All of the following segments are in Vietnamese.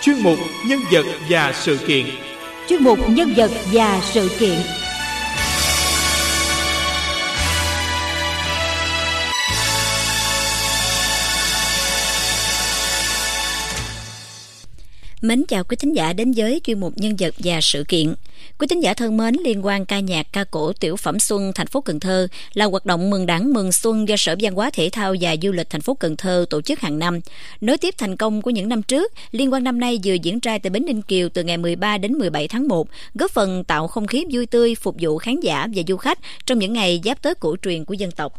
chuyên mục Nhân vật và sự kiện. Chuyên mục Nhân vật và sự kiện. Mến chào quý thính giả đến với chuyên mục Nhân vật và sự kiện. Quý thính giả thân mến, liên hoan ca nhạc ca cổ Tiểu phẩm Xuân thành phố Cần Thơ là hoạt động mừng Đảng mừng Xuân do Sở Văn hóa Thể thao và Du lịch thành phố Cần Thơ tổ chức hàng năm. Nối tiếp thành công của những năm trước, liên hoan năm nay vừa diễn ra tại Bến Ninh Kiều từ ngày 13 đến 17 tháng 1, góp phần tạo không khí vui tươi phục vụ khán giả và du khách trong những ngày giáp Tết cổ truyền của dân tộc.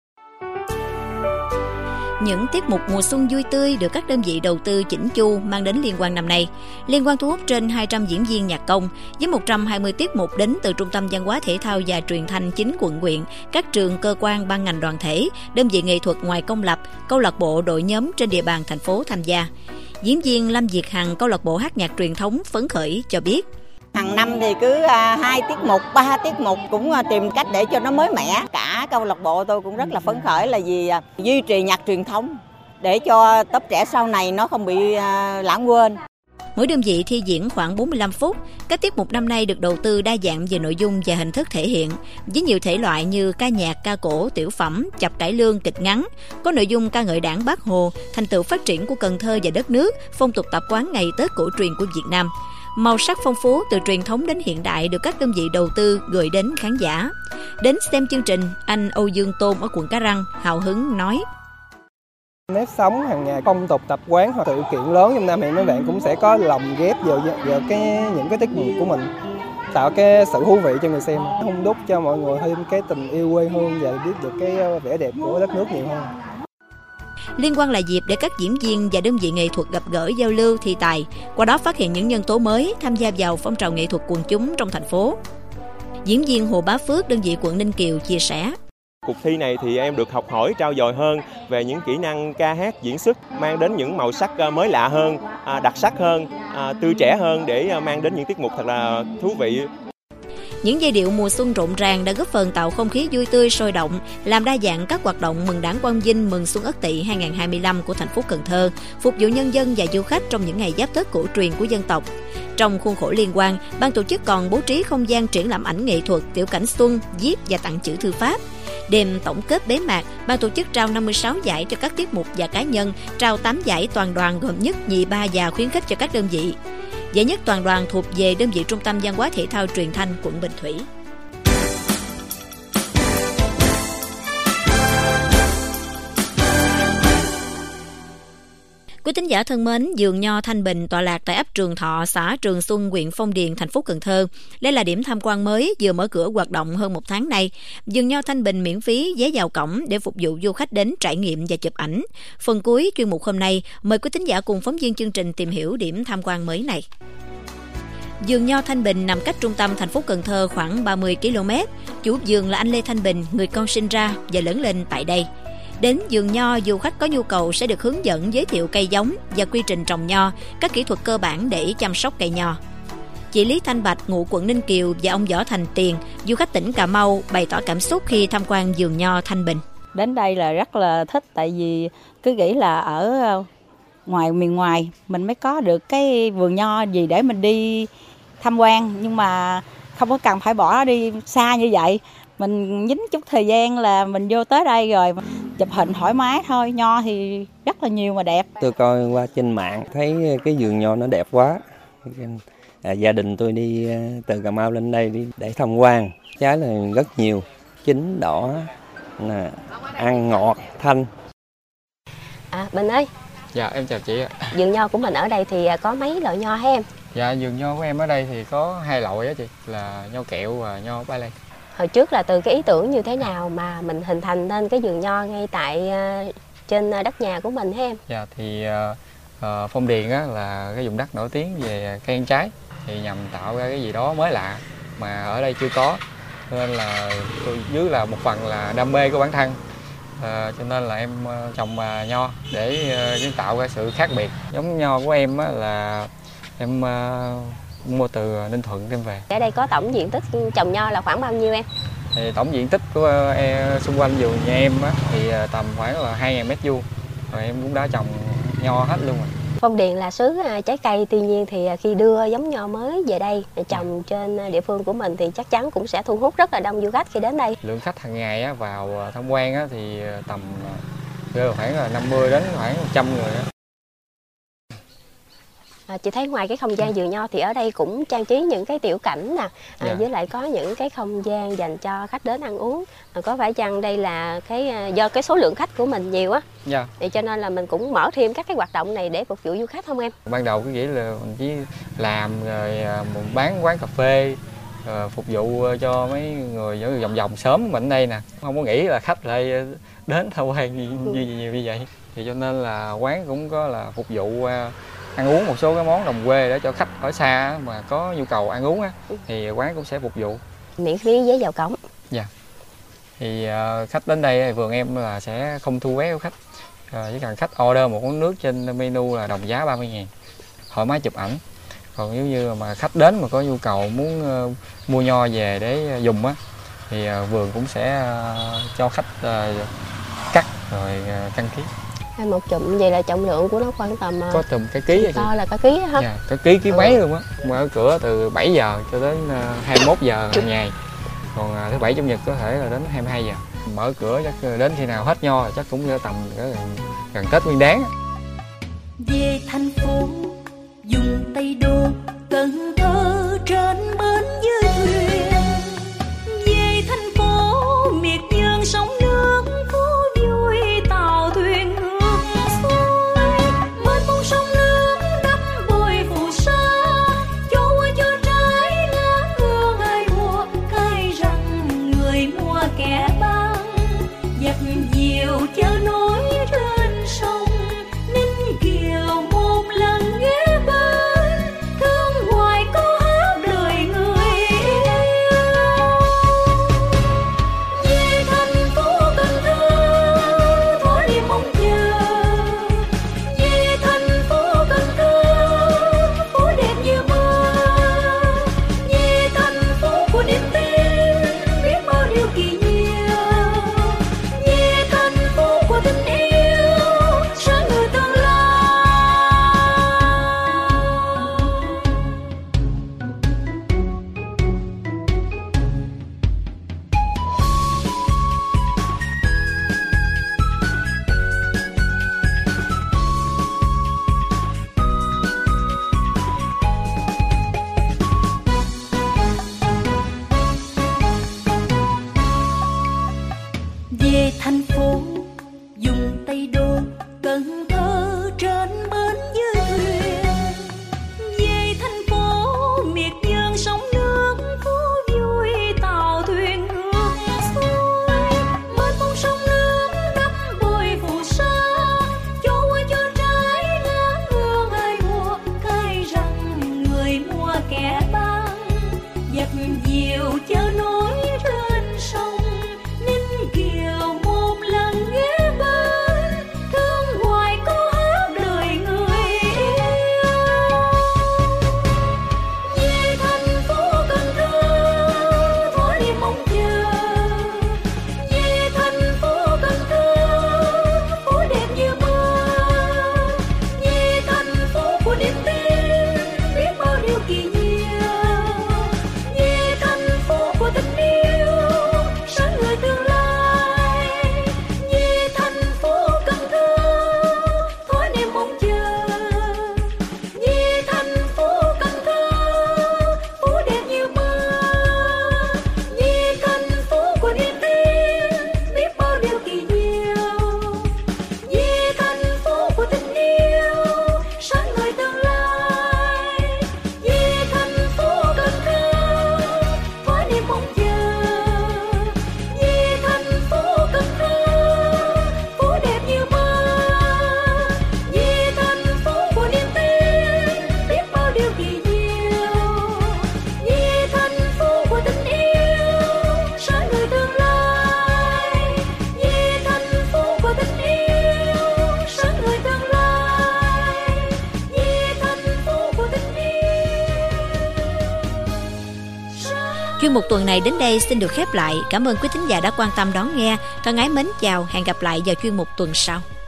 Những tiết mục mùa xuân vui tươi được các đơn vị đầu tư chỉnh chu mang đến liên hoan năm nay. Liên hoan thu hút trên 200 diễn viên nhạc công với 120 tiết mục đến từ Trung tâm Văn hóa Thể thao và Truyền thanh 9 quận huyện, các trường cơ quan ban ngành đoàn thể, đơn vị nghệ thuật ngoài công lập, câu lạc bộ đội nhóm trên địa bàn thành phố tham gia. Diễn viên Lâm Việt Hằng, câu lạc bộ hát nhạc truyền thống phấn khởi cho biết. Hàng năm thì cứ 2 tiết mục, 3 tiết mục cũng tìm cách để cho nó mới mẻ. Cả câu lạc bộ tôi cũng rất là phấn khởi là vì duy trì nhạc truyền thống để cho lớp trẻ sau này nó không bị lãng quên. Mỗi đơn vị thi diễn khoảng 45 phút. Các tiết mục năm nay được đầu tư đa dạng về nội dung và hình thức thể hiện, với nhiều thể loại như ca nhạc, ca cổ, tiểu phẩm, chập cải lương, kịch ngắn. Có nội dung ca ngợi Đảng, Bác Hồ, thành tựu phát triển của Cần Thơ và đất nước, phong tục tập quán ngày Tết cổ truyền của Việt Nam. Màu sắc phong phú từ truyền thống đến hiện đại được các đơn vị đầu tư gửi đến khán giả. Đến xem chương trình, anh Âu Dương Tôn ở quận Cái Răng hào hứng nói. Nếp sống hàng ngày, phong tục tập quán hoặc sự kiện lớn trong năm thì mấy bạn cũng sẽ có lồng ghép vào những cái tiết mục của mình, tạo cái sự thú vị cho người xem, hung đúc cho mọi người thêm cái tình yêu quê hương và biết được cái vẻ đẹp của đất nước nhiều hơn. Liên hoan là dịp để các diễn viên và đơn vị nghệ thuật gặp gỡ, giao lưu, thi tài, qua đó phát hiện những nhân tố mới tham gia vào phong trào nghệ thuật quần chúng trong thành phố. Diễn viên Hồ Bá Phước, đơn vị quận Ninh Kiều chia sẻ. Cuộc thi này thì em được học hỏi, trau dồi hơn về những kỹ năng ca hát, diễn xuất, mang đến những màu sắc mới lạ hơn, đặc sắc hơn, tươi trẻ hơn để mang đến những tiết mục thật là thú vị. Những giai điệu mùa xuân rộn ràng đã góp phần tạo không khí vui tươi sôi động, làm đa dạng các hoạt động mừng Đảng Quang Vinh mừng Xuân Ất Tỵ 2025 của thành phố Cần Thơ, phục vụ nhân dân và du khách trong những ngày giáp Tết cổ truyền của dân tộc. Trong khuôn khổ liên hoan, ban tổ chức còn bố trí không gian triển lãm ảnh nghệ thuật, tiểu cảnh xuân, viết và tặng chữ thư pháp. Đêm tổng kết bế mạc, ban tổ chức trao 56 giải cho các tiết mục và cá nhân, trao 8 giải toàn đoàn gồm nhất, nhì, ba và khuyến khích cho các đơn vị. Giải nhất toàn đoàn thuộc về đơn vị Trung tâm Văn hóa Thể thao Truyền thanh quận Bình Thủy. Quý thính giả thân mến, vườn nho Thanh Bình tọa lạc tại ấp Trường Thọ, xã Trường Xuân, huyện Phong Điền, thành phố Cần Thơ. Đây là điểm tham quan mới vừa mở cửa hoạt động hơn 1 tháng nay. Vườn nho Thanh Bình miễn phí vé vào cổng để phục vụ du khách đến trải nghiệm và chụp ảnh. Phần cuối chuyên mục hôm nay, mời quý thính giả cùng phóng viên chương trình tìm hiểu điểm tham quan mới này. Vườn nho Thanh Bình nằm cách trung tâm thành phố Cần Thơ khoảng 30 km. Chủ vườn là anh Lê Thanh Bình, người con sinh ra và lớn lên tại đây. Đến vườn nho, du khách có nhu cầu sẽ được hướng dẫn giới thiệu cây giống và quy trình trồng nho, các kỹ thuật cơ bản để chăm sóc cây nho. Chị Lý Thanh Bạch, ngụ quận Ninh Kiều và ông Võ Thành Tiền, du khách tỉnh Cà Mau, bày tỏ cảm xúc khi tham quan vườn nho Thanh Bình. Đến đây là rất là thích, tại vì cứ nghĩ là ở miền ngoài mình mới có được cái vườn nho gì để mình đi tham quan, nhưng mà không có cần phải bỏ đi xa như vậy. Mình dính chút thời gian là mình vô tới đây rồi, chụp hình thoải mái thôi. Nho thì rất là nhiều mà đẹp. Tôi coi qua trên mạng thấy cái vườn nho nó đẹp quá. Gia đình tôi đi từ Cà Mau lên đây để tham quan. Trái là rất nhiều, chín, đỏ, ăn ngọt, thanh. Bình ơi. Dạ em chào chị ạ. Vườn nho của mình ở đây thì có mấy loại nho hả em? Dạ vườn nho của em ở đây thì có 2 loại á chị, là nho kẹo và nho Ba Lan. Hồi trước là từ cái ý tưởng như thế nào mà mình hình thành nên cái vườn nho ngay tại trên đất nhà của mình hả em? Dạ thì Phong Điền á là cái vùng đất nổi tiếng về cây ăn trái, thì nhằm tạo ra cái gì đó mới lạ mà ở đây chưa có, nên là tôi dưới là một phần là đam mê của bản thân, cho nên là em trồng nho để tạo ra sự khác biệt. Giống nho của em á là em mua từ Ninh Thuận đem về. Ở đây có tổng diện tích trồng nho là khoảng bao nhiêu em? Thì tổng diện tích của xung quanh vườn nhà em á, thì tầm khoảng là 2.000 m². Rồi em cũng đã trồng nho hết luôn rồi. Phong Điền là xứ trái cây, tuy nhiên thì khi đưa giống nho mới về đây trồng trên địa phương của mình thì chắc chắn cũng sẽ thu hút rất là đông du khách khi đến đây. Lượng khách hàng ngày vào tham quan thì tầm rơi khoảng là 50 đến khoảng 100 người. Chị thấy ngoài cái không gian vườn nho thì ở đây cũng trang trí những cái tiểu cảnh nè, với lại có những cái không gian dành cho khách đến ăn uống. Có phải chăng đây là do cái số lượng khách của mình nhiều á, thì cho nên là mình cũng mở thêm các cái hoạt động này để phục vụ du khách không em? Ban đầu cứ nghĩ là mình chỉ làm rồi bán quán cà phê, phục vụ cho mấy người ở vòng vòng xóm mình đây nè, không có nghĩ là khách lại đến tham quan nhiều như vậy. Thì cho nên là quán cũng có là phục vụ ăn uống một số cái món đồng quê để cho khách ở xa mà có nhu cầu ăn uống thì quán cũng sẽ phục vụ. Miễn phí vé vào cổng. Dạ. Thì khách đến đây vườn em là sẽ không thu vé của khách. Chỉ cần khách order một món nước trên menu là đồng giá 30.000, thoải mái chụp ảnh. Còn nếu như mà khách đến mà có nhu cầu muốn mua nho về để dùng thì vườn cũng sẽ cho khách cắt rồi cân ký. Một chùm vậy là trọng lượng của nó khoảng tầm có tầm cái ký to là cả ký hả? Dạ, cả ký mấy luôn á. Mở cửa từ 7 giờ cho đến 21 giờ hàng ngày. Còn thứ Bảy Chủ nhật có thể là đến 22 giờ. Mở cửa chắc đến khi nào hết nho chắc cũng tầm gần Tết Nguyên Đán. Về thành phố dùng Tây Đô, Cần Thơ trên bến dưới thuyền. Về thành phố miệt vườn sông nước, phố vui tàu thuyền ngược xuôi. Bên bông sông nước đắp bồi phù sa, chua cho trái lá hương ai mua. Cay rằng người mua kẻ bán, dập dìu chợ nổi trên sông. Ninh Kiều một lần ghé bên, thương hoài có hát đời người yêu. Về thành phố Cần Thơ thói đi mong chờ. Về thành phố Cần Thơ phố đẹp như mơ. Về thành phố của niềm tin biết bao điều kỳ diệu. Về thành phố của tình yêu sáng người tương lai. Về thành phố dùng Tây Đô, Cần Thơ trên bến dưới thuyền. Về thành phố miệt vườn sông nước, phố vui tàu thuyền ngược xuôi. Bên bông sông nước đắp bồi phù sa, chua cho trái lá hương ai mua. Cay rằng người mua kẻ bán, dập dìu chợ nổi trên sông. Ninh Kiều một lần ghé bên, thương hoài có hát đời người yêu. Về thành phố Cần Thơ thói đi mong chờ. Về thành phố Cần Thơ phố đẹp như mơ. Về thành phố của niềm tin biết bao điều kỳ diệu. Về thành phố của tình yêu sáng người tương lai. Về thành phố Cần Thơ thói niềm mong chờ. Về thành phố Cần Thơ phố đẹp như mơ. Về thành phố của niềm tin biết bao điều kỳ diệu. Về thành phố của tình yêu sáng người tương lai. Về thành phố Cần Thơ thói niềm mong chờ. Về thành phố Cần Thơ phố đẹp như mơ. Về thành phố của niềm tin biết bao điều kỳ diệu. Về thành phố của tình yêu sáng người tương lai. Về thành phố của tình yêu sáng người tương lai. Về thành phố của tình yêu sáng. Chuyên mục tuần này đến đây xin được khép lại. Cảm ơn quý thính giả đã quan tâm đón nghe. Thân ái mến chào, hẹn gặp lại vào chuyên mục tuần sau.